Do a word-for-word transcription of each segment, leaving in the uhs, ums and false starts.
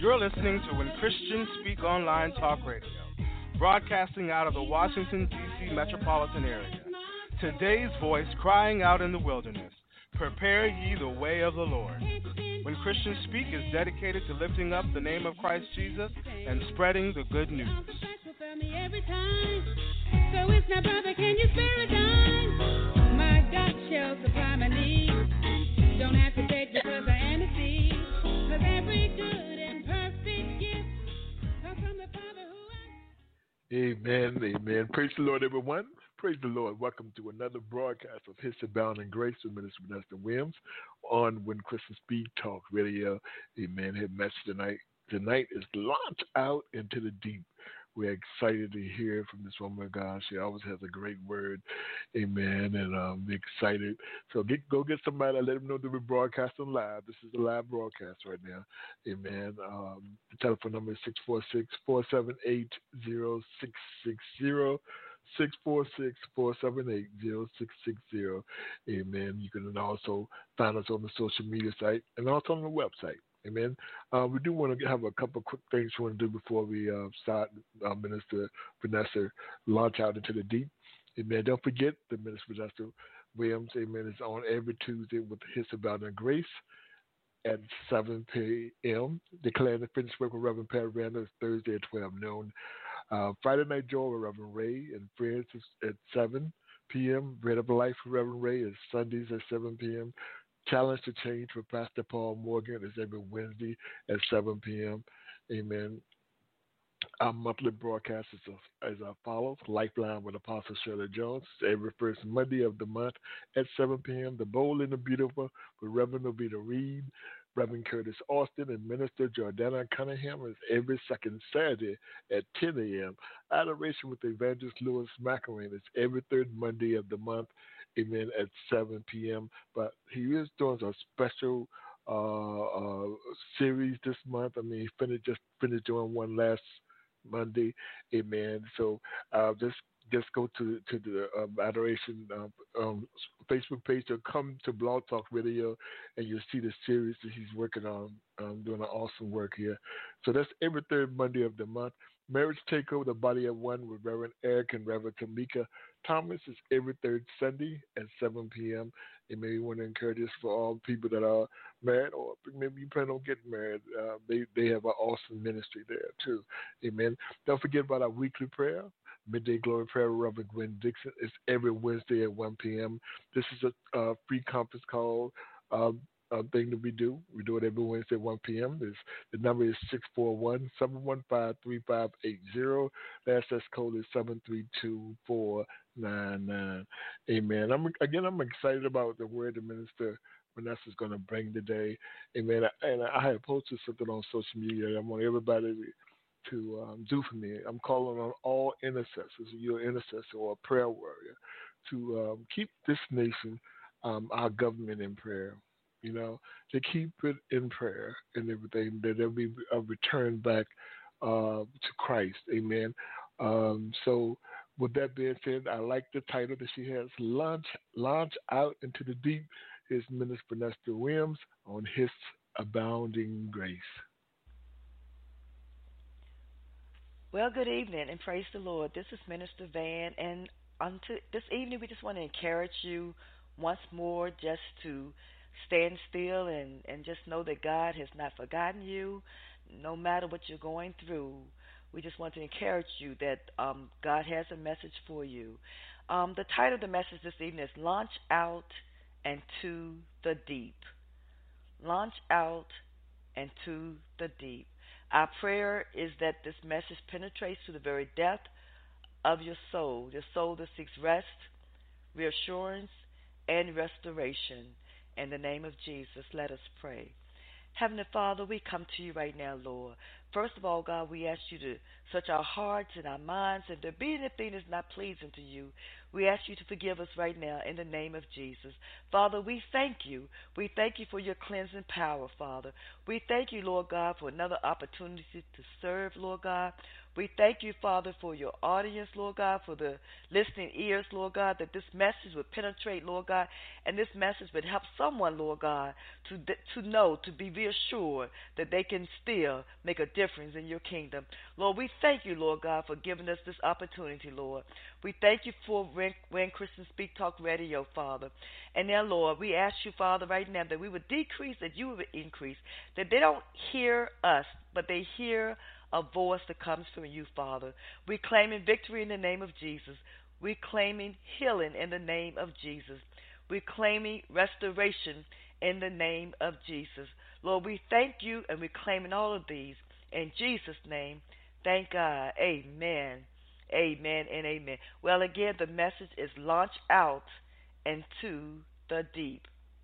You're listening to When Christians Speak Online Talk Radio, broadcasting out of the Washington, D C metropolitan area. Today's voice crying out in the wilderness, prepare ye the way of the Lord. When Christians Speak is dedicated to lifting up the name of Christ Jesus and spreading the good news. So it's not, brother, can you spare a dime? My God shall supply my needs. Don't have to take because I am a seed. Cause every good and perfect gift comes from the Father who has... Amen, amen. Praise the Lord, everyone. Praise the Lord. Welcome to another broadcast of His Abounding Grace with Minister Vanessa Williams on When Christians Speak Talk Radio. Amen. His message tonight. Tonight is Launch Out into the Deep. We're excited to hear from this woman of God. She always has a great word. Amen. And um, we're excited. So get, go get somebody and let them know that we're broadcasting live. This is a live broadcast right now. Amen. Um, the telephone number is six four six, four seven eight, zero six six zero. six four six, four seven eight, zero six six zero. Amen. You can also find us on the social media site and also on the website. Amen. Uh, we do want to have a couple of quick things we want to do before we uh, start uh, Minister Vanessa launch out into the deep. Amen. Don't forget the Minister Vanessa Williams, amen, is on every Tuesday with His Abounding Grace at seven p.m. Declaring the finished work with Reverend Perry Randall is Thursday at twelve noon. Uh, Friday Night Joy with Reverend Ray and Friends is at seven p.m. Bread of Life with Reverend Ray is Sundays at seven p.m. Challenge to Change with Pastor Paul Morgan is every Wednesday at seven p.m. Amen. Our monthly broadcast is as follows. Lifeline with Apostle Shirley Jones is every first Monday of the month at seven p.m. The Bold and the Beautiful with Reverend Ovita Reed, Reverend Curtis Austin, and Minister Jordana Cunningham is every second Saturday at ten a.m. Adoration with Evangelist Louis Macarin is every third Monday of the month, amen, at seven p.m. But he is doing a special uh, uh, series this month. I mean, he finished, just finished doing one last Monday, amen. So uh, just just go to to the um, Adoration um, um, Facebook page or come to Blog Talk Radio, and you'll see the series that he's working on, um, doing an awesome work here. So that's every third Monday of the month. Marriage Takeover, the Body of One with Reverend Eric and Reverend Tamika Thomas is every third Sunday at seven p.m. And maybe want to encourage this for all people that are married, or maybe you plan on getting married. Uh, they they have an awesome ministry there too. Amen. Don't forget about our weekly prayer. Midday Glory Prayer with Reverend Gwen Dixon is every Wednesday at one p.m. This is a uh, free conference call uh, uh, thing that we do. We do it every Wednesday at one p.m. This, the number is six four one, seven one five, three five eight zero. The access code is seven three two four nine nine. Amen. I'm, again, I'm excited about the word the minister Vanessa is going to bring today. Amen. And I have posted something on social media. I want everybody to to um, do for me. I'm calling on all intercessors, you're an intercessor or a prayer warrior, to um, keep this nation, um, our government in prayer, you know, to keep it in prayer and everything, that there'll be a return back uh, to Christ. Amen. Um, so with that being said, I like the title that she has, Launch, Launch Out into the Deep, is Minister Vanessa Williams on His Abounding Grace. Well, good evening, and praise the Lord. This is Minister Van, and on to, this evening we just want to encourage you once more just to stand still and, and just know that God has not forgotten you, no matter what you're going through. We just want to encourage you that um, God has a message for you. Um, the title of the message this evening is Launch Out into the Deep. Launch out into the deep. Our prayer is that this message penetrates to the very depth of your soul, your soul that seeks rest, reassurance, and restoration. In the name of Jesus, let us pray. Heavenly Father, we come to you right now, Lord. First of all, God, we ask you to search our hearts and our minds, and if there be anything that's not pleasing to you, we ask you to forgive us right now in the name of Jesus. Father, we thank you. We thank you for your cleansing power, Father. We thank you, Lord God, for another opportunity to serve, Lord God. We thank you, Father, for your audience, Lord God, for the listening ears, Lord God, that this message would penetrate, Lord God, and this message would help someone, Lord God, to to know, to be reassured that they can still make a difference in your kingdom. Lord, we thank you, Lord God, for giving us this opportunity, Lord. We thank you for When, when Christians Speak Talk Radio, Father. And now, Lord, we ask you, Father, right now that we would decrease, that you would increase, that they don't hear us, but they hear a voice that comes from you, Father. We claiming victory in the name of Jesus. We claiming healing in the name of Jesus. We claiming restoration in the name of Jesus. Lord, we thank you and we claiming all of these in Jesus' name. Thank God. Amen. Amen and amen. Well, again, the message is launch out into the deep.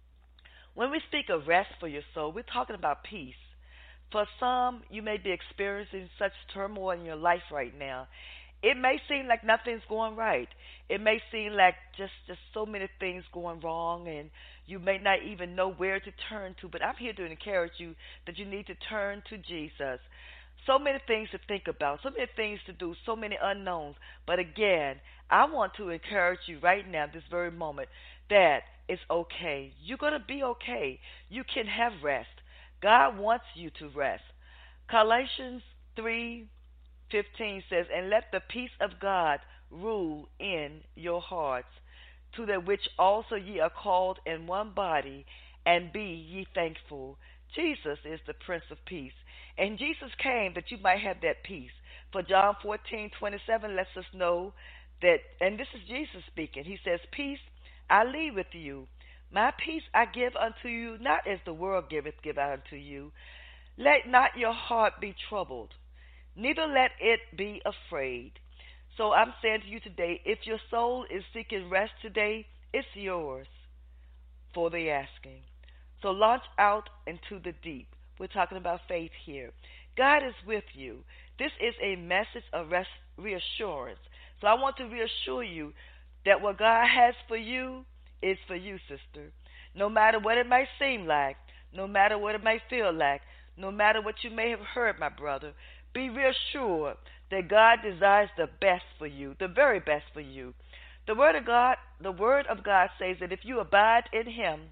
When we speak of rest for your soul, we're talking about peace. For some, you may be experiencing such turmoil in your life right now. It may seem like nothing's going right. It may seem like just, just so many things going wrong, and you may not even know where to turn to. But I'm here to encourage you that you need to turn to Jesus. So many things to think about, so many things to do, so many unknowns. But again, I want to encourage you right now, this very moment, that it's okay. You're going to be okay. You can have rest. God wants you to rest. Colossians three fifteen says, and let the peace of God rule in your hearts, to the which also ye are called in one body, and be ye thankful. Jesus is the Prince of Peace, and Jesus came that you might have that peace. For John fourteen twenty-seven lets us know that, and this is Jesus speaking, he says, peace I leave with you. My peace I give unto you, not as the world giveth, give I unto you. Let not your heart be troubled, neither let it be afraid. So I'm saying to you today, if your soul is seeking rest today, it's yours for the asking. So launch out into the deep. We're talking about faith here. God is with you. This is a message of rest, reassurance. So I want to reassure you that what God has for you is for you, sister. No matter what it might seem like, no matter what it might feel like, no matter what you may have heard, my brother, be reassured that God desires the best for you, the very best for you. The word of God, the word of God says that if you abide in him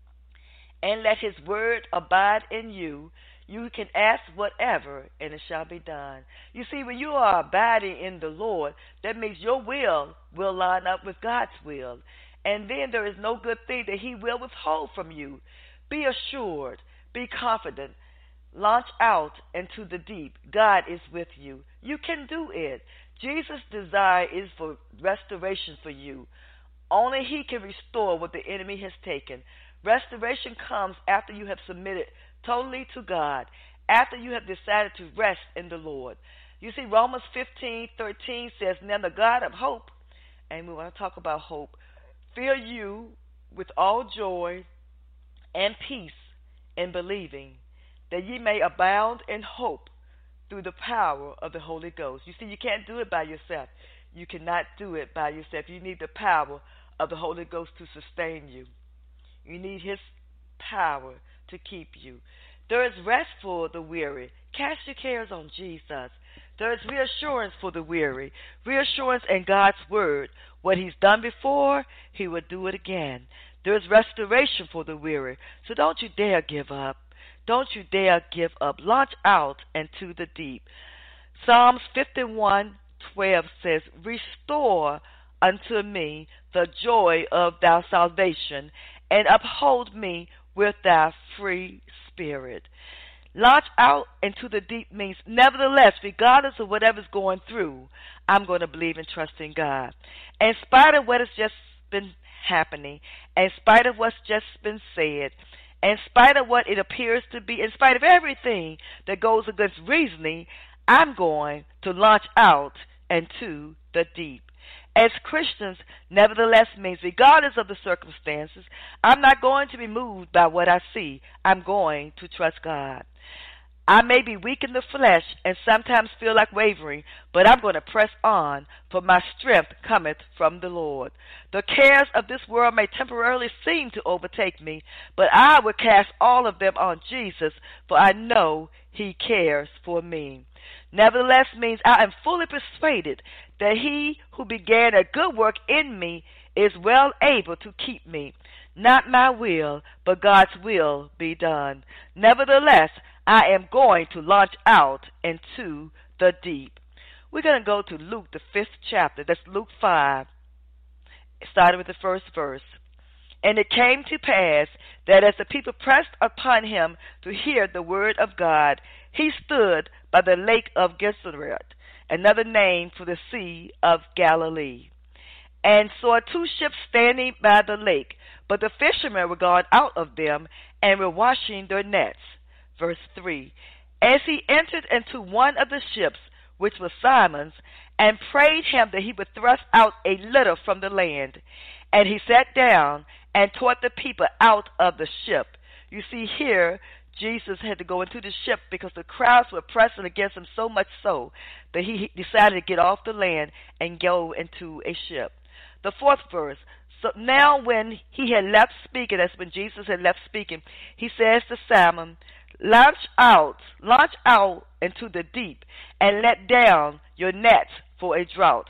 and let his word abide in you, you can ask whatever and it shall be done. You see, when you are abiding in the Lord, that means your will will line up with God's will. And then there is no good thing that he will withhold from you. Be assured, be confident, launch out into the deep. God is with you. You can do it. Jesus' desire is for restoration for you. Only he can restore what the enemy has taken. Restoration comes after you have submitted totally to God, after you have decided to rest in the Lord. You see, Romans fifteen thirteen says, now the God of hope, and we want to talk about hope, fill you with all joy and peace in believing, that ye may abound in hope through the power of the Holy Ghost. You see, you can't do it by yourself. You cannot do it by yourself. You need the power of the Holy Ghost to sustain you. You need his power to keep you. There is rest for the weary. Cast your cares on Jesus. There is reassurance for the weary. Reassurance in God's word. What he's done before, he will do it again. There is restoration for the weary. So don't you dare give up. Don't you dare give up. Launch out into the deep. Psalms fifty-one twelve says, restore unto me the joy of thy salvation, and uphold me with thy free spirit. Launch out into the deep means, nevertheless, regardless of whatever's going through, I'm going to believe and trust in God. In spite of what has just been happening, in spite of what's just been said, in spite of what it appears to be, in spite of everything that goes against reasoning, I'm going to launch out into the deep. As Christians, nevertheless means regardless of the circumstances, I'm not going to be moved by what I see. I'm going to trust God. I may be weak in the flesh and sometimes feel like wavering, but I'm going to press on, for my strength cometh from the Lord. The cares of this world may temporarily seem to overtake me, but I will cast all of them on Jesus, for I know he cares for me. Nevertheless means I am fully persuaded that he who began a good work in me is well able to keep me. Not my will, but God's will be done. Nevertheless, I am going to launch out into the deep. We're going to go to Luke, the fifth chapter. That's Luke five, starting with the first verse. And it came to pass that as the people pressed upon him to hear the word of God, he stood by the lake of Gennesaret, another name for the Sea of Galilee, and saw two ships standing by the lake, but the fishermen were gone out of them and were washing their nets. Verse three. As he entered into one of the ships, which was Simon's, and prayed him that he would thrust out a little from the land, and he sat down and taught the people out of the ship. You see here, Jesus had to go into the ship because the crowds were pressing against him so much so that he decided to get off the land and go into a ship. The fourth verse. So now when he had left speaking, that's when Jesus had left speaking, he says to Simon, Launch out, launch out into the deep, and let down your nets for a draught.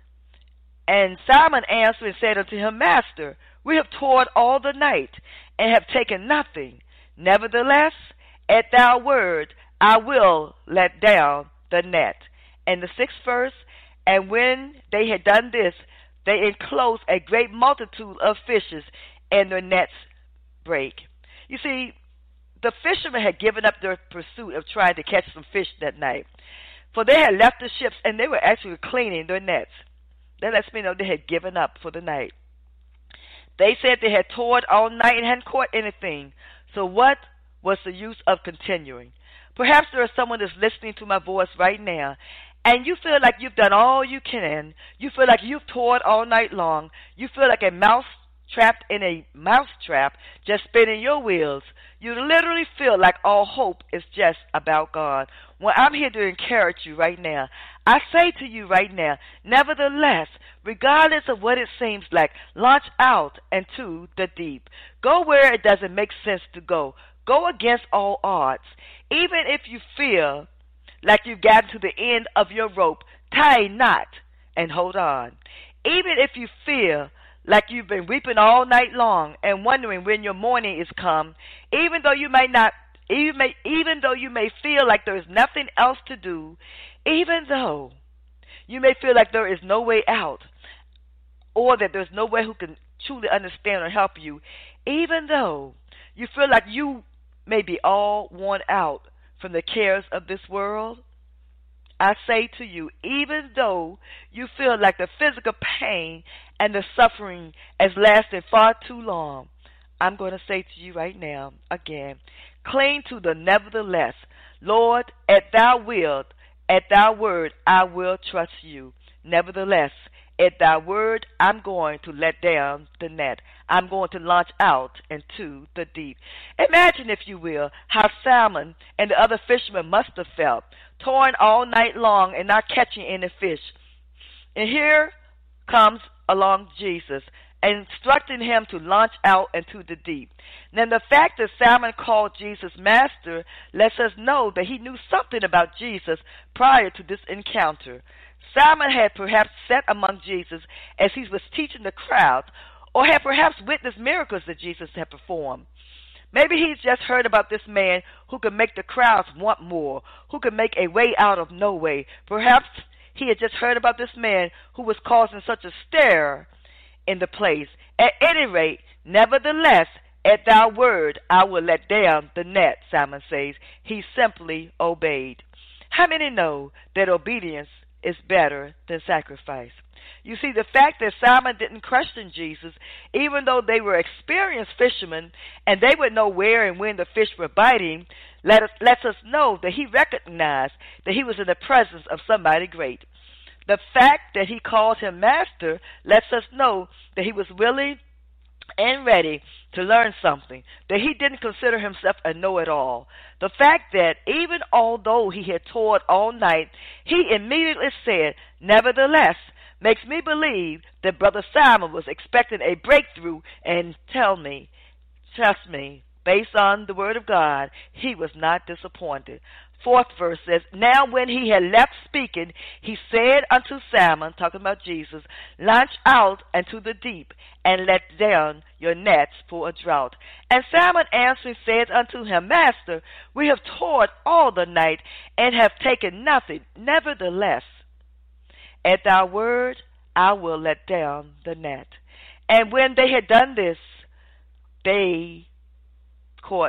And Simon answered and said unto him, Master, we have toiled all the night, and have taken nothing. Nevertheless, at thy word, I will let down the net. And the sixth verse, and when they had done this, they enclosed a great multitude of fishes, and their nets brake. You see, the fishermen had given up their pursuit of trying to catch some fish that night, for they had left the ships, and they were actually cleaning their nets. That lets me know they had given up for the night. They said they had toiled all night and hadn't caught anything. So what was the use of continuing? Perhaps there is someone that's listening to my voice right now, and you feel like you've done all you can. You feel like you've toiled all night long. You feel like a mouse trapped in a mouse trap, just spinning your wheels. You literally feel like all hope is just about gone. Well, I'm here to encourage you right now. I say to you right now, nevertheless, regardless of what it seems like, launch out into the deep. Go where it doesn't make sense to go. Go against all odds. Even if you feel like you've gotten to the end of your rope, tie a knot and hold on. Even if you feel like you've been weeping all night long and wondering when your morning is come, even though you may not, even, may, even though you may feel like there is nothing else to do, even though you may feel like there is no way out, or that there's no one who can truly understand or help you, even though you feel like you may be all worn out from the cares of this world, I say to you, even though you feel like the physical pain and the suffering has lasted far too long, I'm going to say to you right now, again, cling to the nevertheless. Lord, at thy will, at thy word, I will trust you. Nevertheless, at thy word, I'm going to let down the net. I'm going to launch out into the deep. Imagine, if you will, how Simon and the other fishermen must have felt, toiling all night long and not catching any fish. And here comes along Jesus, instructing him to launch out into the deep. Now, the fact that Simon called Jesus Master lets us know that he knew something about Jesus prior to this encounter. Simon had perhaps sat among Jesus as he was teaching the crowd, or had perhaps witnessed miracles that Jesus had performed. Maybe he's just heard about this man who could make the crowds want more, who could make a way out of no way. Perhaps he had just heard about this man who was causing such a stir in the place. At any rate, nevertheless, at thy word, I will let down the net, Simon says. He simply obeyed. How many know that obedience is better than sacrifice? You see, the fact that Simon didn't question Jesus, even though they were experienced fishermen and they would know where and when the fish were biting, let us, lets us know that he recognized that he was in the presence of somebody great. The fact that he called him master lets us know that he was willing and ready to learn something, that he didn't consider himself a know-it-all. The fact that even although he had toiled all night, he immediately said, nevertheless, makes me believe that Brother Simon was expecting a breakthrough, and tell me, trust me, based on the word of God, he was not disappointed. Fourth verse says, now when he had left speaking, he said unto Simon, talking about Jesus, launch out into the deep, and let down your nets for a draught. And Simon answering said unto him, Master, we have toiled all the night, and have taken nothing. Nevertheless, at thy word I will let down the net. And when they had done this, they caught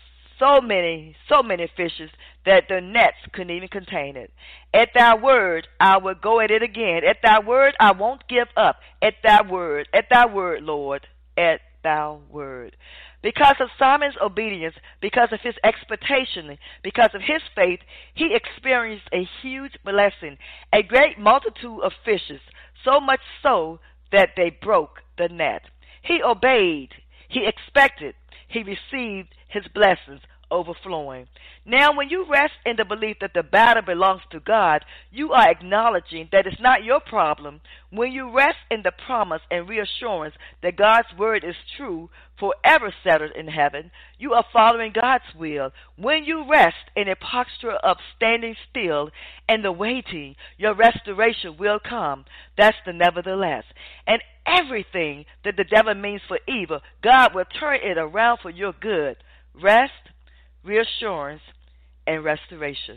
so many, so many fishes that the nets couldn't even contain it. At thy word, I will go at it again. At thy word, I won't give up. At thy word, at thy word, Lord, at thy word. Because of Simon's obedience, because of his expectation, because of his faith, he experienced a huge blessing, a great multitude of fishes, so much so that they broke the net. He obeyed, he expected, he received his blessings overflowing. Now, when you rest in the belief that the battle belongs to God, you are acknowledging that it's not your problem. When you rest in the promise and reassurance that God's word is true, forever settled in heaven, you are following God's will. When you rest in a posture of standing still and the waiting, your restoration will come. That's the nevertheless. And everything that the devil means for evil, God will turn it around for your good. Rest, reassurance, and restoration.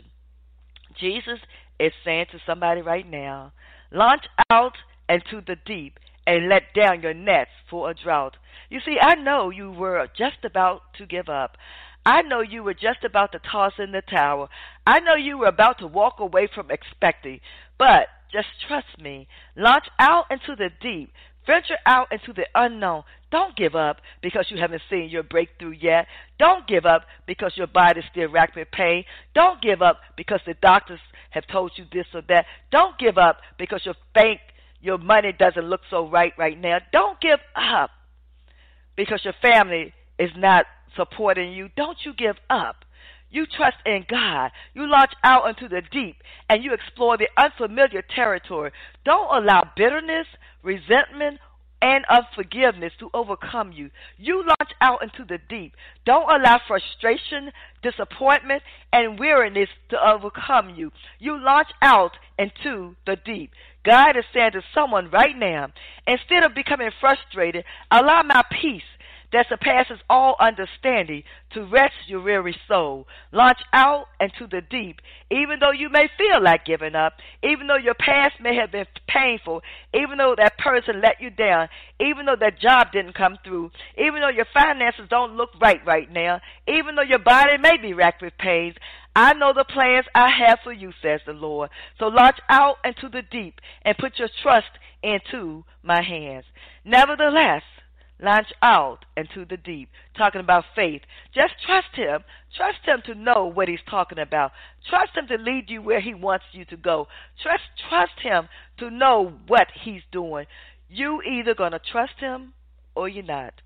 Jesus is saying to somebody right now, launch out into the deep and let down your nets for a drought. You see, I know you were just about to give up. I know you were just about to toss in the towel. I know you were about to walk away from expecting. But just trust me. Launch out into the deep. Venture out into the unknown. Don't give up because you haven't seen your breakthrough yet. Don't give up because your body is still racked with pain. Don't give up because the doctors have told you this or that. Don't give up because your bank, your money doesn't look so right right now. Don't give up because your family is not supporting you. Don't you give up. You trust in God. You launch out into the deep and you explore the unfamiliar territory. Don't allow bitterness, resentment, and unforgiveness to overcome you. You launch out into the deep. Don't allow frustration, disappointment, and weariness to overcome you. You launch out into the deep. God is saying to someone right now, instead of becoming frustrated, allow my peace that surpasses all understanding to rest your weary soul. Launch out into the deep, even though you may feel like giving up, even though your past may have been painful, even though that person let you down, even though that job didn't come through, even though your finances don't look right right now, even though your body may be racked with pains. I know the plans I have for you, says the Lord. So launch out into the deep and put your trust into my hands. Nevertheless, launch out into the deep, talking about faith. Just trust him. Trust him to know what he's talking about. Trust him to lead you where he wants you to go. Trust, trust him to know what he's doing. You either going to trust him or you're not.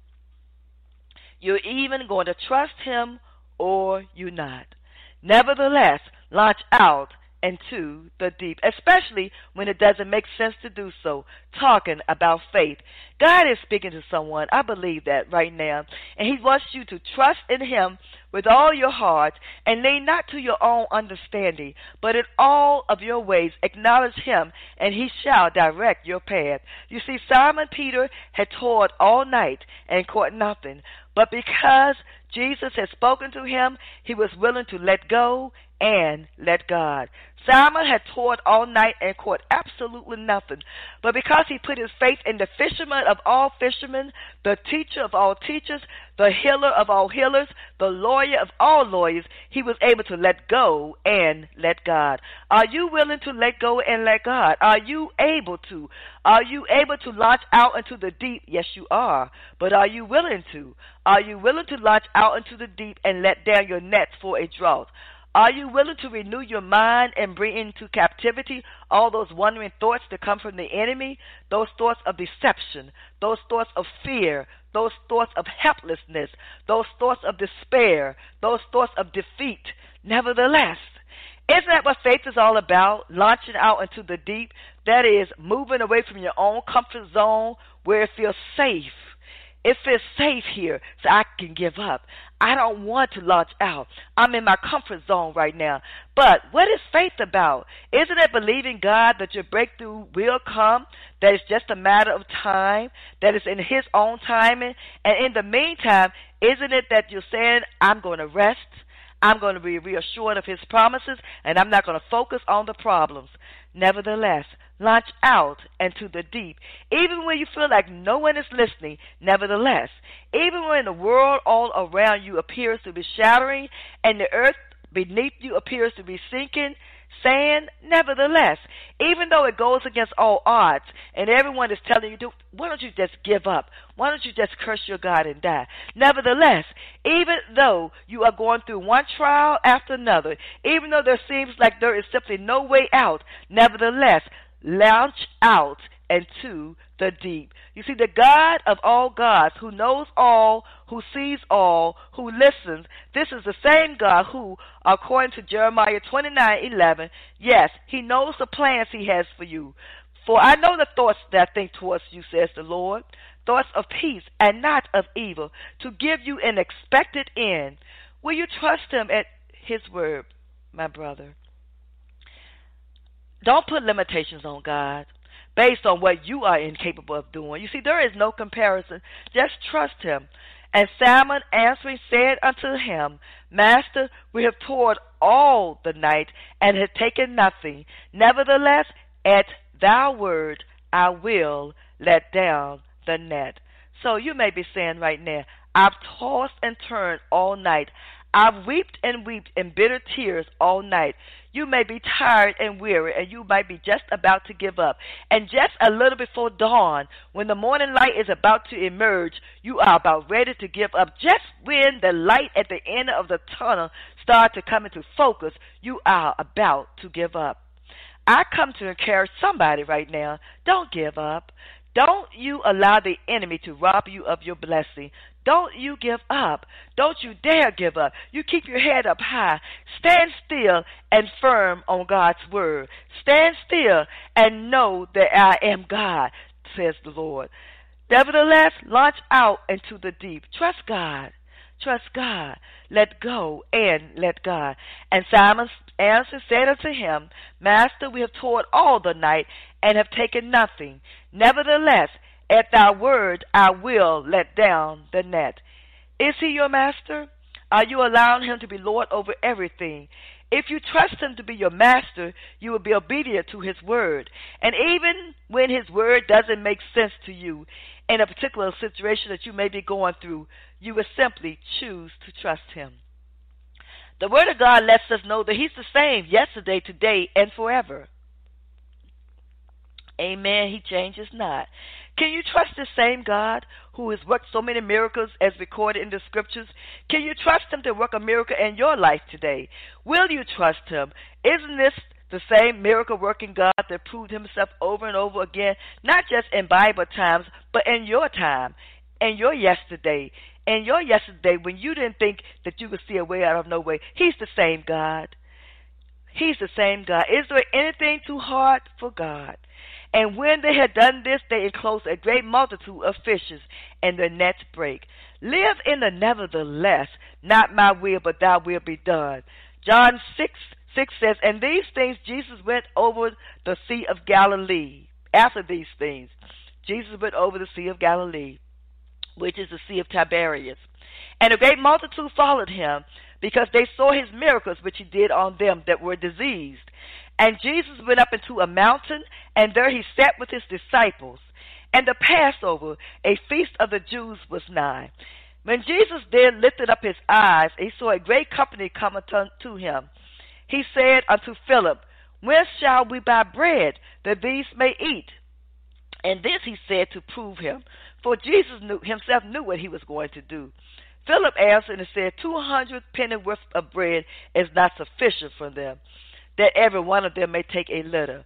You're even going to trust him or you're not. Nevertheless, launch out into the deep, especially when it doesn't make sense to do so, talking about faith. God is speaking to someone. I believe that right now. And he wants you to trust in him with all your heart and lean not to your own understanding, but in all of your ways acknowledge him, and he shall direct your path. You see, Simon Peter had toiled all night and caught nothing, but because Jesus had spoken to him, he was willing to let go and let God. Simon had toiled all night and caught absolutely nothing. But because he put his faith in the fisherman of all fishermen, the teacher of all teachers, the healer of all healers, the lawyer of all lawyers, he was able to let go and let God. Are you willing to let go and let God? Are you able to? Are you able to launch out into the deep? Yes, you are. But are you willing to? Are you willing to launch out into the deep and let down your nets for a draught? Are you willing to renew your mind and bring into captivity all those wandering thoughts that come from the enemy, those thoughts of deception, those thoughts of fear, those thoughts of helplessness, those thoughts of despair, those thoughts of defeat. Nevertheless, isn't that what faith is all about? Launching out into the deep. That is, moving away from your own comfort zone where it feels safe. It feels safe here, so I can give up. I don't want to launch out. I'm in my comfort zone right now. But what is faith about? Isn't it believing God that your breakthrough will come, that it's just a matter of time, that it's in His own timing? And in the meantime, isn't it that you're saying, I'm going to rest, I'm going to be reassured of His promises, and I'm not going to focus on the problems? Nevertheless, launch out into the deep. Even when you feel like no one is listening, nevertheless, even when the world all around you appears to be shattering and the earth beneath you appears to be sinking, saying, nevertheless, even though it goes against all odds and everyone is telling you, why don't you just give up? Why don't you just curse your God and die? Nevertheless, even though you are going through one trial after another, even though there seems like there is simply no way out, nevertheless, launch out into the deep. You see, the God of all gods, who knows all, who sees all, who listens, this is the same God who, according to Jeremiah twenty-nine eleven, yes, He knows the plans He has for you. For I know the thoughts that I think towards you, says the Lord, thoughts of peace and not of evil, to give you an expected end. Will you trust Him at His word, my brother? Don't put limitations on God based on what you are incapable of doing. You see, there is no comparison. Just trust Him. And Simon answering said unto him, Master, we have toiled all the night and have taken nothing. Nevertheless, at thy word I will let down the net. So you may be saying right now, I've tossed and turned all night. I've wept and wept in bitter tears all night. You may be tired and weary, and you might be just about to give up. And just a little before dawn, when the morning light is about to emerge, you are about ready to give up. Just when the light at the end of the tunnel starts to come into focus, you are about to give up. I come to encourage somebody right now. Don't give up. Don't you allow the enemy to rob you of your blessing. Don't you give up. Don't you dare give up. You keep your head up high. Stand still and firm on God's word. Stand still and know that I am God, says the Lord. Nevertheless, launch out into the deep. Trust God. Trust God. Let go and let God. And Simon answered, said unto him, Master, we have toiled all the night and have taken nothing. Nevertheless, at thy word I will let down the net. Is He your master? Are you allowing Him to be Lord over everything? If you trust Him to be your master, you will be obedient to His word. And even when His word doesn't make sense to you in a particular situation that you may be going through, you will simply choose to trust Him. The word of God lets us know that He's the same yesterday, today, and forever. Amen. He changes not. Can you trust the same God who has worked so many miracles as recorded in the scriptures? Can you trust Him to work a miracle in your life today? Will you trust Him? Isn't this the same miracle-working God that proved Himself over and over again, not just in Bible times, but in your time, in your yesterday, in your yesterday when you didn't think that you could see a way out of no way? He's the same God. He's the same God. Is there anything too hard for God? And when they had done this, they enclosed a great multitude of fishes, and the nets brake. Live in the nevertheless, not my will, but thy will be done. John six, six says, And these things Jesus went over the Sea of Galilee. After these things, Jesus went over the Sea of Galilee, which is the Sea of Tiberias. And a great multitude followed Him, because they saw His miracles which He did on them that were diseased. And Jesus went up into a mountain, and there He sat with His disciples. And the Passover, a feast of the Jews, was nigh. When Jesus then lifted up His eyes, He saw a great company come unto Him. He said unto Philip, Whence shall we buy bread, that these may eat? And this He said to prove Him, for Jesus knew Himself knew what He was going to do. Philip answered and said, Two hundred pennyworth of bread is not sufficient for them, that every one of them may take a little.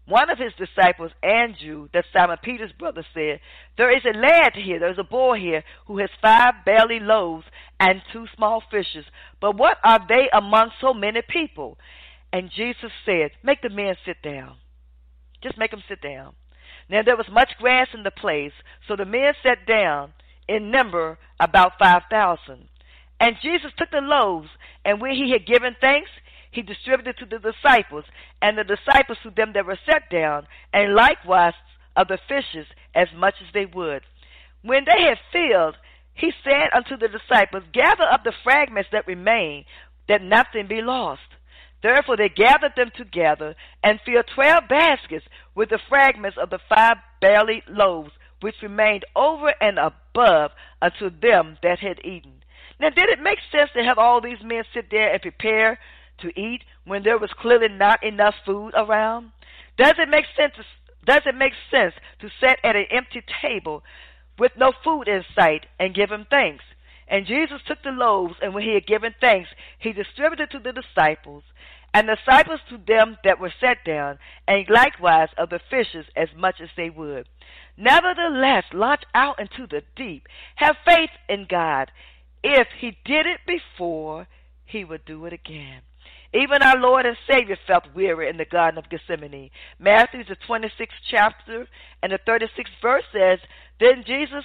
One of his disciples, Andrew, that's Simon Peter's brother, said, "There is a lad here, there is a boy here, who has five barley loaves and two small fishes. But what are they among so many people?" And Jesus said, "Make the men sit down." Just make them sit down. Now there was much grass in the place, so the men sat down, in number about five thousand. And Jesus took the loaves, and when he had given thanks, he distributed to the disciples, and the disciples to them that were set down, and likewise of the fishes as much as they would. When they had filled, he said unto the disciples, "Gather up the fragments that remain, that nothing be lost." Therefore they gathered them together, and filled twelve baskets with the fragments of the five barley loaves, which remained over and above unto them that had eaten. Now did it make sense to have all these men sit there and prepare to eat when there was clearly not enough food around? Does it make sense to, does it make sense to sit at an empty table with no food in sight and give him thanks? And Jesus took the loaves, and when he had given thanks, he distributed to the disciples, and the disciples to them that were set down, and likewise of the fishes as much as they would. Nevertheless, launch out into the deep. Have faith in God. If he did it before, he would do it again. Even our Lord and Savior felt weary in the Garden of Gethsemane. Matthew, the twenty-sixth chapter and the thirty-sixth verse says, "Then Jesus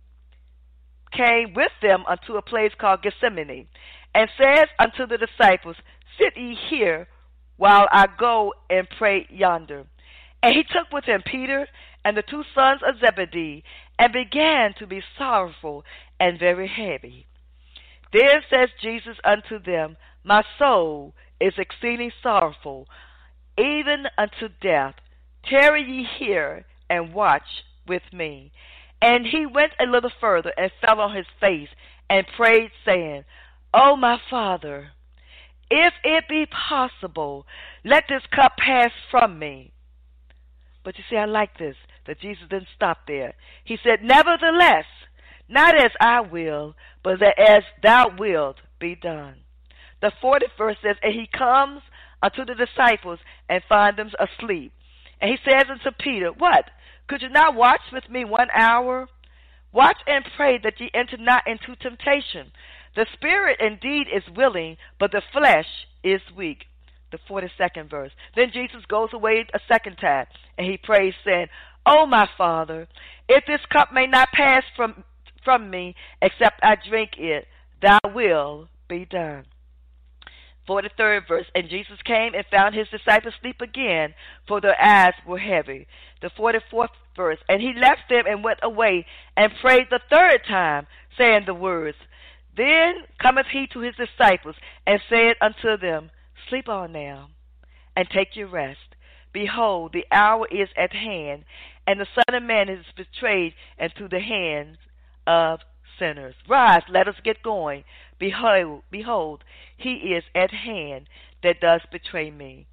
came with them unto a place called Gethsemane, and says unto the disciples, Sit ye here, while I go and pray yonder. And he took with him Peter and the two sons of Zebedee, and began to be sorrowful and very heavy. Then says Jesus unto them, My soul is exceeding sorrowful, even unto death. Tarry ye here, and watch with me. And he went a little further, and fell on his face, and prayed, saying, O my Father, if it be possible, let this cup pass from me. But you see, I like this, that Jesus didn't stop there. He said, Nevertheless, not as I will, but that as thou wilt be done. The fortieth verse says, And he comes unto the disciples, and find them asleep. And he says unto Peter, What? Could you not watch with me one hour? Watch and pray that ye enter not into temptation. The spirit indeed is willing, but the flesh is weak. The forty-second verse. Then Jesus goes away a second time, and he prays, saying, O my Father, if this cup may not pass from, from me, except I drink it, thy will be done. forty-third verse. And Jesus came and found his disciples asleep again, for their eyes were heavy. The forty-fourth verse. And he left them and went away, and prayed the third time, saying the words, Then cometh he to his disciples, and said unto them, Sleep on now, and take your rest. Behold, the hour is at hand, and the Son of Man is betrayed into the hands of sinners. Rise, let us get going. Behold, behold, he is at hand that does betray me.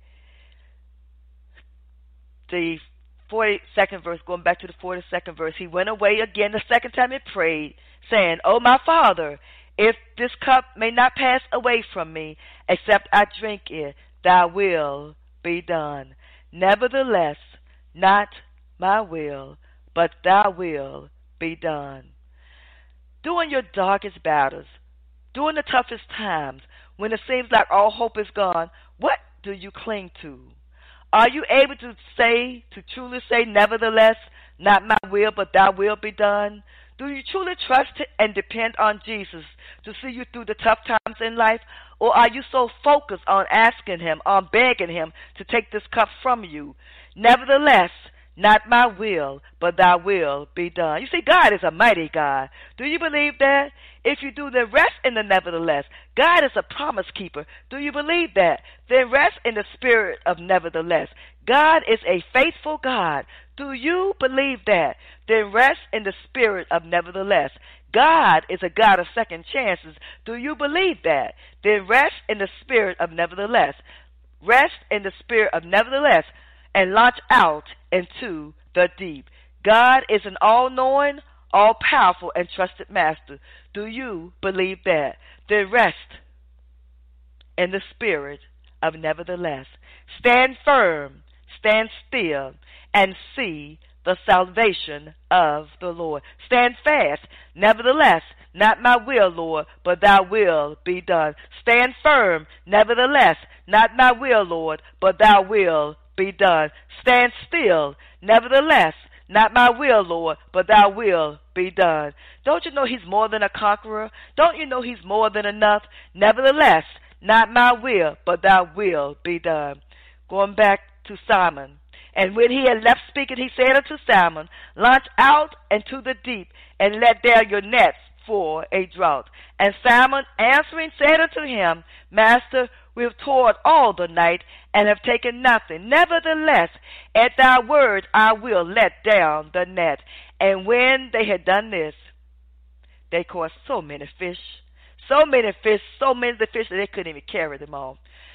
The forty-second verse, going back to the forty-second verse, he went away again the second time and prayed, saying, O my Father, if this cup may not pass away from me, except I drink it, thy will be done. Nevertheless, not my will, but thy will be done. During your darkest battles, during the toughest times, when it seems like all hope is gone, what do you cling to? Are you able to say, to truly say, nevertheless, not my will, but thy will be done? Do you truly trust and depend on Jesus to see you through the tough times in life? Or are you so focused on asking him, on begging him to take this cup from you? Nevertheless, not my will, but thy will be done. You see, God is a mighty God. Do you believe that? If you do, then rest in the nevertheless. God is a promise keeper. Do you believe that? Then rest in the spirit of nevertheless. God is a faithful God. Do you believe that? Then rest in the spirit of nevertheless. God is a God of second chances. Do you believe that? Then rest in the spirit of nevertheless. Rest in the spirit of nevertheless, and launch out into the deep. God is an all-knowing, all-powerful, and trusted master. Do you believe that? Then rest in the spirit of nevertheless. Stand firm, stand still and see the salvation of the Lord. Stand fast. Nevertheless, not my will, Lord, but thy will be done. Stand firm. Nevertheless, not my will, Lord, but thy will be done. Stand still. Nevertheless, not my will, Lord, but thy will be done. Don't you know he's more than a conqueror? Don't you know he's more than enough? Nevertheless, not my will, but thy will be done. Going back to Simon. And when he had left speaking, he said unto Simon, launch out into the deep, and let down your nets for a draught. And Simon answering said unto him, Master, we have toiled all the night, and have taken nothing. Nevertheless, at thy word I will let down the net. And when they had done this, they caught so many fish, so many fish, so many of the fish that they couldn't even carry them all.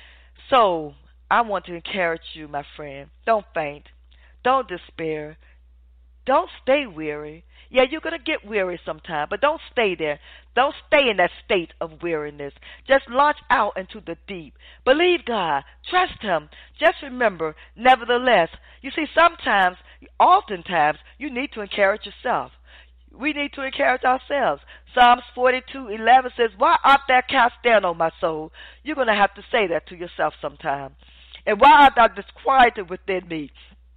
So I want to encourage you, my friend. Don't faint. Don't despair. Don't stay weary. Yeah, you're going to get weary sometime, but don't stay there. Don't stay in that state of weariness. Just launch out into the deep. Believe God. Trust Him. Just remember, nevertheless, you see, sometimes, oftentimes, you need to encourage yourself. We need to encourage ourselves. Psalms forty-two eleven says, why art thou cast down, O my soul? You're going to have to say that to yourself sometime. And why art thou disquieted within me?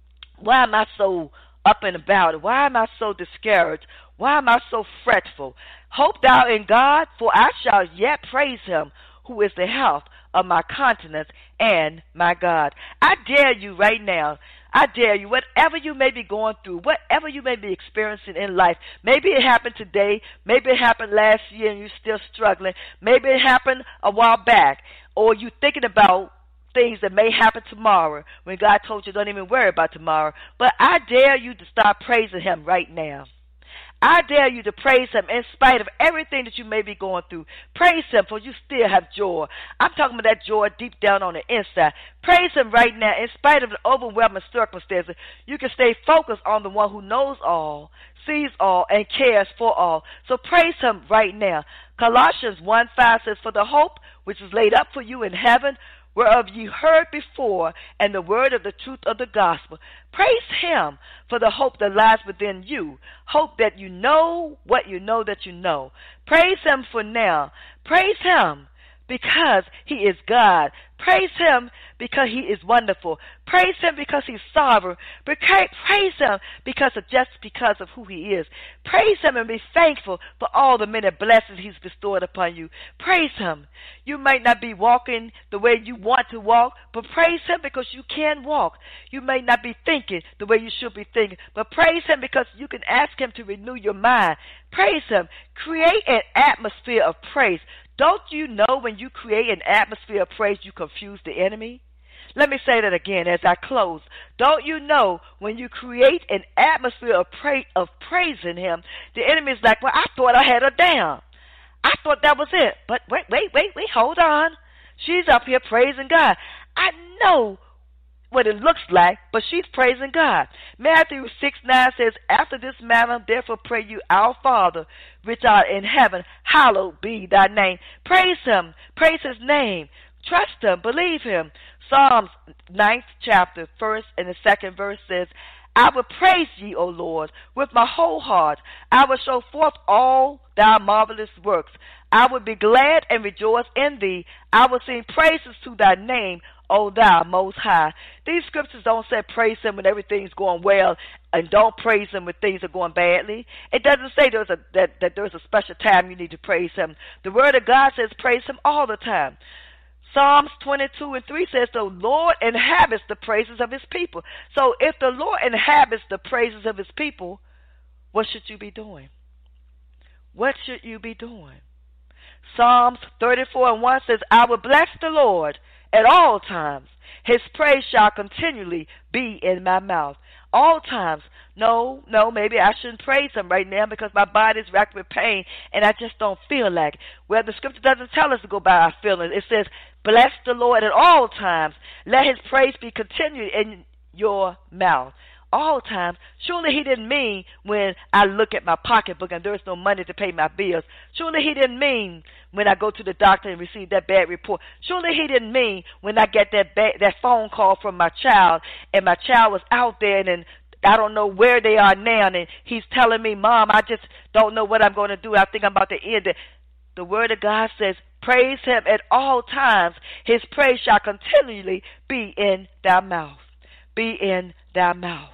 Why am I so up and about? Why am I so discouraged? Why am I so fretful? Hope thou in God, for I shall yet praise Him, who is the health of my countenance and my God. I dare you right now. I dare you, whatever you may be going through, whatever you may be experiencing in life, maybe it happened today, maybe it happened last year and you're still struggling, maybe it happened a while back, or you're thinking about things that may happen tomorrow when God told you don't even worry about tomorrow. But I dare you to start praising Him right now. I dare you to praise Him in spite of everything that you may be going through. Praise Him, for you still have joy. I'm talking about that joy deep down on the inside. Praise Him right now. In spite of the overwhelming circumstances, you can stay focused on the one who knows all, sees all, and cares for all. So praise Him right now. Colossians one five says, for the hope which is laid up for you in heaven, whereof ye heard before, and the word of the truth of the gospel. Praise Him for the hope that lies within you. Hope that you know what you know that you know. Praise Him for now. Praise Him because He is God. Praise Him because He is wonderful. Praise Him because He's sovereign. Praise Him because of just because of who He is. Praise Him and be thankful for all the many blessings He's bestowed upon you. Praise Him. You might not be walking the way you want to walk, but praise Him because you can walk. You may not be thinking the way you should be thinking, but praise Him because you can ask Him to renew your mind. Praise Him. Create an atmosphere of praise. Don't you know when you create an atmosphere of praise, you confuse the enemy? Let me say that again as I close. Don't you know when you create an atmosphere of, pra- of praising Him, the enemy is like, well, I thought I had her down. I thought that was it. But wait, wait, wait, wait, hold on. She's up here praising God. I know what it looks like, but she's praising God. Matthew six nine says, after this manner, therefore pray you, our Father, which art in heaven, hallowed be thy name. Praise Him. Praise His name. Trust Him. Believe Him. Psalms ninth chapter, first and the second verse says, I will praise ye, O Lord, with my whole heart. I will show forth all thy marvelous works. I will be glad and rejoice in thee. I will sing praises to thy name, O thou most high. These scriptures don't say praise Him when everything's going well and don't praise Him when things are going badly. It doesn't say there's a, that, that there's a special time you need to praise Him. The Word of God says praise Him all the time. Psalms twenty-two and three says, the Lord inhabits the praises of His people. So if the Lord inhabits the praises of His people, what should you be doing? What should you be doing? Psalms thirty-four and one says, I will bless the Lord at all times. His praise shall continually be in my mouth. All times. No, no, maybe I shouldn't praise Him right now because my body's racked with pain and I just don't feel like it. Well, the scripture doesn't tell us to go by our feelings. It says, bless the Lord at all times. Let His praise be continued in your mouth. All times. Surely He didn't mean when I look at my pocketbook and there's no money to pay my bills. Surely He didn't mean when I go to the doctor and receive that bad report. Surely he didn't mean when I get that bad, that phone call from my child, and my child was out there, and then I don't know where they are now, and he's telling me, Mom, I just don't know what I'm going to do. I think I'm about to end it. The word of God says, praise him at all times. His praise shall continually be in thy mouth. Be in thy mouth.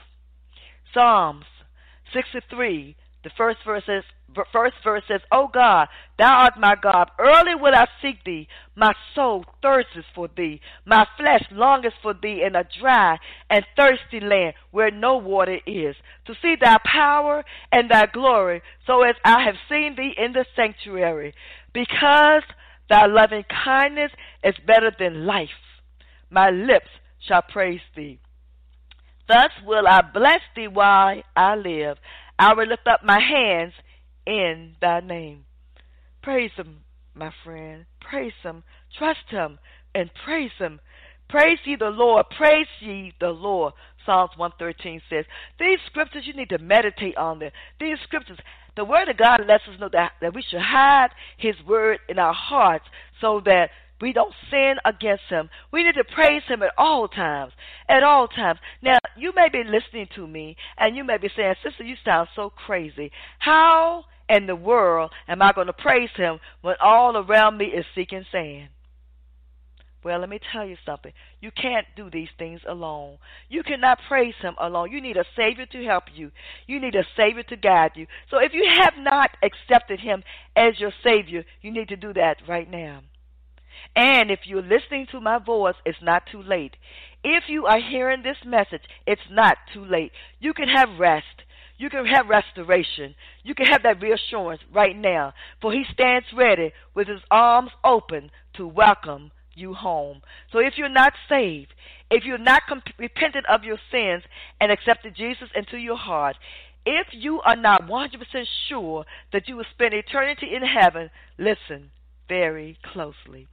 Psalms sixty-three, the first verse says, first verse says, O God, thou art my God. Early will I seek thee. My soul thirsteth for thee. My flesh longeth for thee in a dry and thirsty land where no water is, to see thy power and thy glory, so as I have seen thee in the sanctuary. Because thy loving kindness is better than life, my lips shall praise thee. Thus will I bless thee while I live. I will lift up my hands in thy name. Praise him, my friend. Praise him. Trust him and praise him. Praise ye the Lord. Praise ye the Lord. Psalms one thirteen says, these scriptures, you need to meditate on them. These scriptures, the word of God lets us know that, that we should hide his word in our hearts so that we don't sin against him. We need to praise him at all times, at all times. Now, you may be listening to me, and you may be saying, Sister, you sound so crazy. How in the world am I going to praise him when all around me is seeking sand? Well, let me tell you something. You can't do these things alone. You cannot praise him alone. You need a Savior to help you. You need a Savior to guide you. So if you have not accepted him as your Savior, you need to do that right now. And if you're listening to my voice, it's not too late. If you are hearing this message, it's not too late. You can have rest. You can have restoration. You can have that reassurance right now. For he stands ready with his arms open to welcome you home. So if you're not saved, if you're not comp- repentant of your sins and accepted Jesus into your heart, if you are not one hundred percent sure that you will spend eternity in heaven, listen very closely.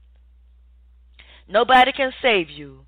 Nobody can save you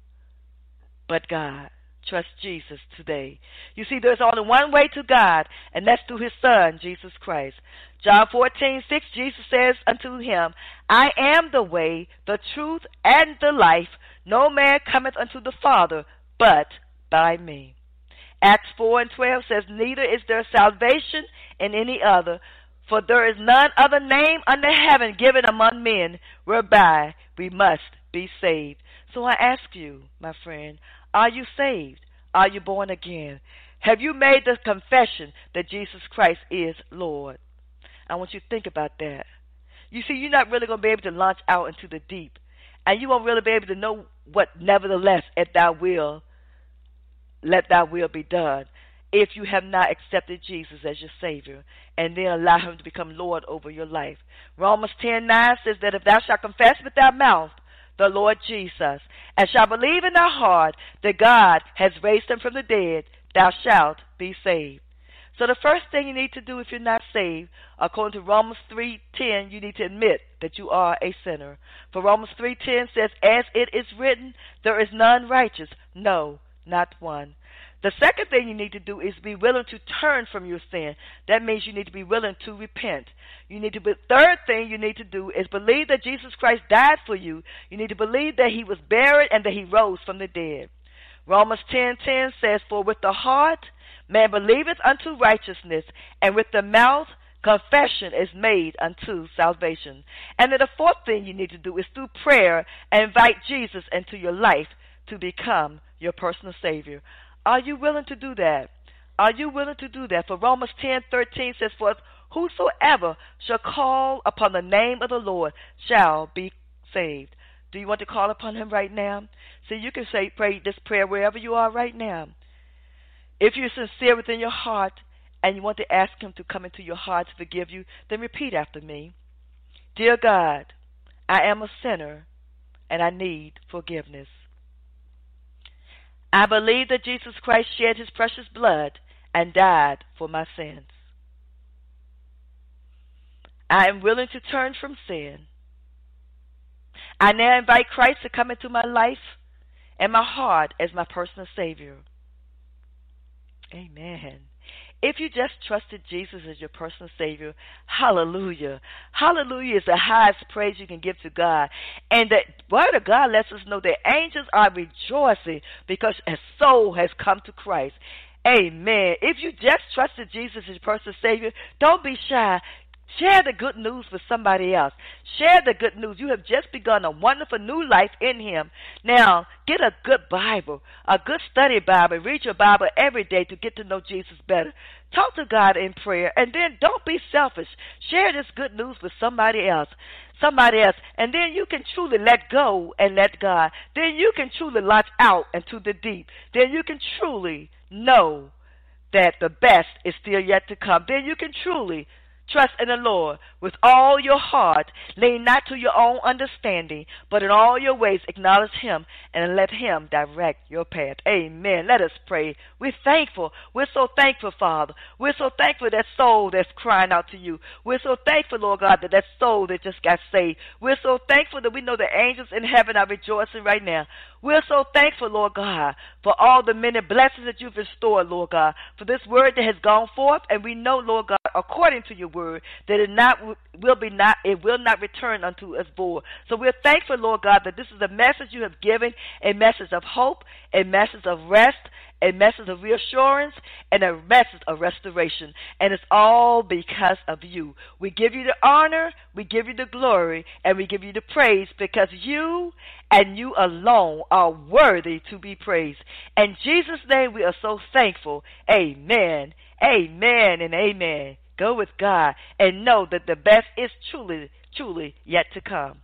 but God. Trust Jesus today. You see, there's only one way to God, and that's through his Son, Jesus Christ. John fourteen six, Jesus says unto him, I am the way, the truth, and the life. No man cometh unto the Father but by me. Acts four and twelve says, neither is there salvation in any other, for there is none other name under heaven given among men whereby we must be saved. So I ask you, my friend, are you saved? Are you born again? Have you made the confession that Jesus Christ is Lord? I want you to think about that. You see, you're not really going to be able to launch out into the deep, and you won't really be able to know what nevertheless at thy will, let thy will be done, if you have not accepted Jesus as your Savior and then allow him to become Lord over your life. Romans ten nine says that if thou shalt confess with thy mouth the Lord Jesus, and shalt believe in thy heart that God has raised him from the dead, thou shalt be saved. So the first thing you need to do if you're not saved, according to Romans three ten, you need to admit that you are a sinner. For Romans three ten says, as it is written, there is none righteous, no, not one. The second thing you need to do is be willing to turn from your sin. That means you need to be willing to repent. You need to be, third thing you need to do is believe that Jesus Christ died for you. You need to believe that he was buried and that he rose from the dead. Romans ten ten says, for with the heart man believeth unto righteousness, and with the mouth confession is made unto salvation. And then the fourth thing you need to do is through prayer invite Jesus into your life to become your personal Savior. Are you willing to do that? Are you willing to do that? For Romans ten thirteen says, for whosoever shall call upon the name of the Lord shall be saved. Do you want to call upon him right now? See, you can say, pray this prayer wherever you are right now. If you're sincere within your heart and you want to ask him to come into your heart to forgive you, then repeat after me. Dear God, I am a sinner and I need forgiveness. I believe that Jesus Christ shed his precious blood and died for my sins. I am willing to turn from sin. I now invite Christ to come into my life and my heart as my personal Savior. Amen. If you just trusted Jesus as your personal Savior, hallelujah. Hallelujah is the highest praise you can give to God. And the Word of God lets us know that angels are rejoicing because a soul has come to Christ. Amen. If you just trusted Jesus as your personal Savior, don't be shy. Share the good news with somebody else. Share the good news. You have just begun a wonderful new life in Him. Now, get a good Bible, a good study Bible. Read your Bible every day to get to know Jesus better. Talk to God in prayer. And then don't be selfish. Share this good news with somebody else. Somebody else. And then you can truly let go and let God. Then you can truly launch out into the deep. Then you can truly know that the best is still yet to come. Then you can truly trust in the Lord with all your heart. Lean not to your own understanding, but in all your ways acknowledge Him and let Him direct your path. Amen. Let us pray. We're thankful. We're so thankful, Father. We're so thankful that soul that's crying out to you. We're so thankful, Lord God, that that soul that just got saved. We're so thankful that we know the angels in heaven are rejoicing right now. We're so thankful, Lord God, for all the many blessings that you've restored, Lord God, for this word that has gone forth, and we know, Lord God, according to your word, that it not will be not it will not return unto us void. So we're thankful, Lord God, that this is a message you have given, a message of hope, a message of rest, a message of reassurance, and a message of restoration. And it's all because of you. We give you the honor, we give you the glory, and we give you the praise because you and you alone are worthy to be praised. In Jesus' name, we are so thankful. Amen, amen, and amen. Go with God and know that the best is truly, truly yet to come.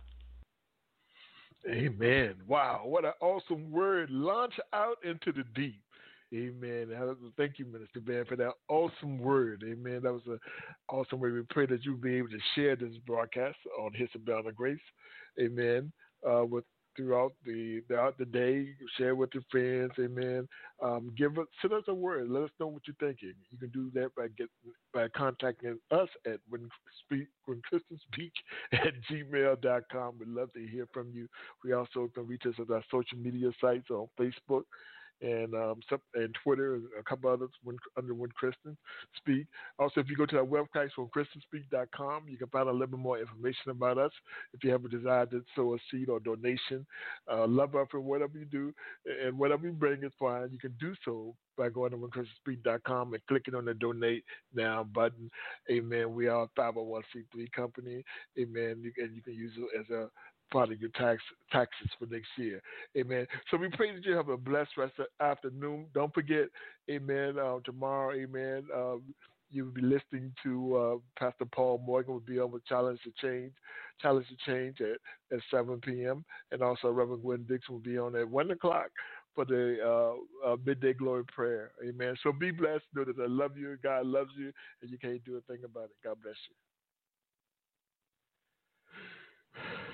Amen. Wow, what an awesome word. Launch out into the deep. Amen. Thank you, Minister Van, for that awesome word. Amen. That was an awesome word. We pray that you'll be able to share this broadcast on His Abound of Grace. Amen. Uh, with throughout the throughout the day, share with your friends. Amen. Um, give us send us a word. Let us know what you're thinking. You can do that by get by contacting us at when speak when Christian speak at gmail dot com. We'd love to hear from you. We also can reach us at our social media sites on Facebook and um, some, and Twitter, and a couple others when, under When Christians Speak. Also, if you go to our website, when christian speak dot com, you can find a little bit more information about us. If you have a desire to sow a seed or donation, uh, love offering, whatever you do, and whatever you bring is fine. You can do so by going to when christian speak dot com and clicking on the Donate Now button. Amen. We are a five oh one c three company. Amen. You can, you can use it as a part of your tax taxes for next year. Amen. So we pray that you have a blessed rest of the afternoon. Don't forget, amen, uh, tomorrow, amen, uh, you'll be listening to uh, Pastor Paul Morgan will be on with Challenge to Change, Challenge to Change at, at seven p.m. And also Reverend Gwen Dixon will be on at one o'clock for the uh, uh, midday glory prayer. Amen. So be blessed. Know that I love you. God loves you, and you can't do a thing about it. God bless you.